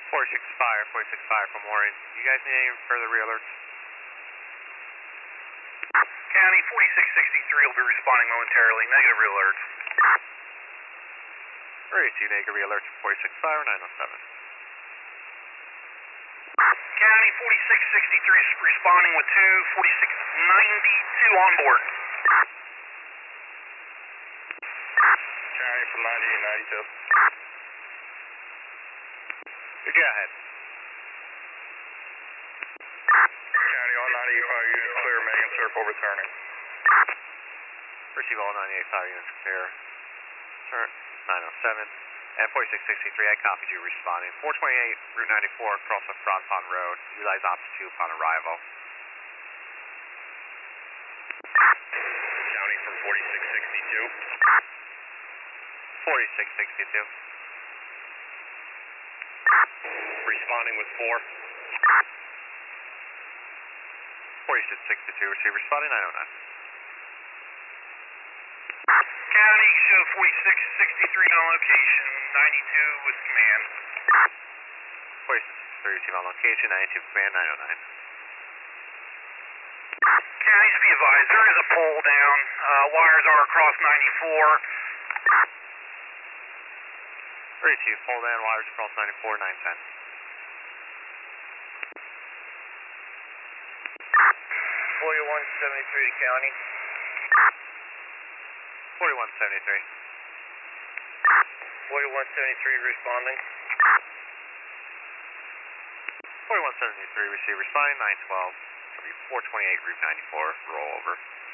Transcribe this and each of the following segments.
465 from Warren. You guys need any further re-alerts? County 4663 will be responding momentarily. Negative re-alerts. 32 negative re-alerts from 465 or 907. County 4663 is responding with 24692 on board. County from 9892. Go ahead. County all 985 units clear, Megan Circle returning. Receive all 985 units clear. Turn 907. And 4663, I copied you responding. 428, Route 94, across the Front Pond Road. Utilize option 2 upon arrival. County from 4662. 4662. Responding with 4. 4662, receive responding 909. County show 4663 on location. 92 with command. 4663, receive on location. 92 command 909. County, just be advised, there is a pole down. Wires are across 94. 32, pull down, wires across 94, 910. 4173 to county. 4173. 4173 responding. 4173, receive responding 912. 428, Route 94, rollover.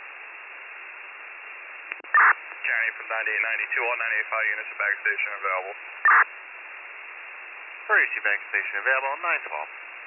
County from 9892, all 985 units at back station available. 32 bank station available, 912.